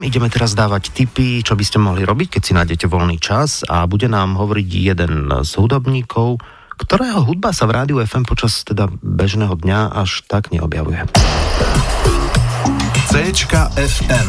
Ideme teraz dávať tipy, čo by ste mohli robiť, keď si nájdete voľný čas, a bude nám hovoriť jeden z hudobníkov, ktorého hudba sa v rádiu FM počas teda bežného dňa až tak neobjavuje. CČka FM.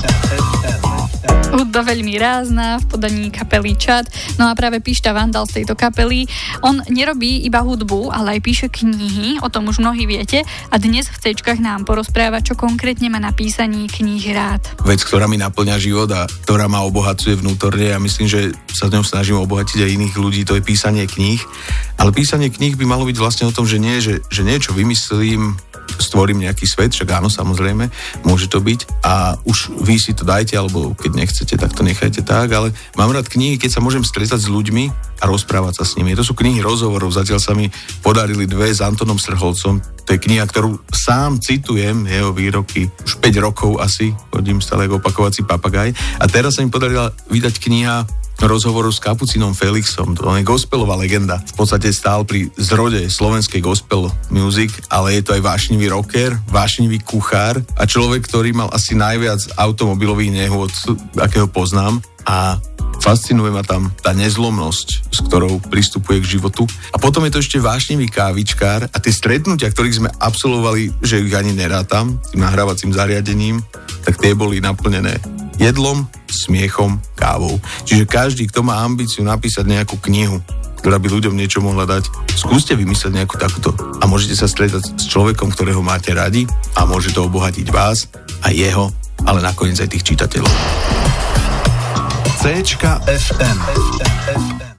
Hudba veľmi rázna v podaní kapely Čad. No a práve Pišta Vandal z tejto kapely, on nerobí iba hudbu, ale aj píše knihy, o tom už mnohí viete, a dnes v CČkách nám porozpráva, čo konkrétne má na písaní kníh rád. Vec, ktorá mi naplňa život a ktorá ma obohacuje vnútorne, a myslím, že sa s ňou snažím obohatiť aj iných ľudí, to je písanie kníh. Ale písanie kníh by malo byť vlastne o tom, že nie, že niečo vymyslím, stvorím nejaký svet, však áno, samozrejme, môže to byť, a už vy si to dajte, alebo keď nechcete, tak to nechajte tak, ale mám rád knihy, keď sa môžem stretať s ľuďmi a rozprávať sa s nimi. To sú knihy rozhovorov, zatiaľ sa mi podarili 2 s Antonom Srholcom. To je kniha, ktorú sám citujem, jeho výroky, už 5 rokov asi, chodím stále ako opakovací papagaj, a teraz sa mi podarila vydať kniha rozhovoru s Kapucínom Felixom. On je gospelová legenda. V podstate stál pri zrode slovenskej gospel music, ale je to aj vášnivý rocker, vášnivý kuchár a človek, ktorý mal asi najviac automobilových nehôd, akého poznám, a fascinuje ma tam tá nezlomnosť, s ktorou pristupuje k životu. A potom je to ešte vášnivý kávičkár, a tie stretnutia, ktorých sme absolvovali, že ich ani nerátam, tým nahrávacím zariadením, tak tie boli naplnené jedlom, smiechom, kávou. Čiže každý, kto má ambíciu napísať nejakú knihu, ktorá by ľuďom niečo mohla dať, skúste vymyslieť nejakú takúto a môžete sa stretať s človekom, ktorého máte radi, a môže to obohatiť vás a jeho, ale nakoniec aj tých čitateľov. CČka FM.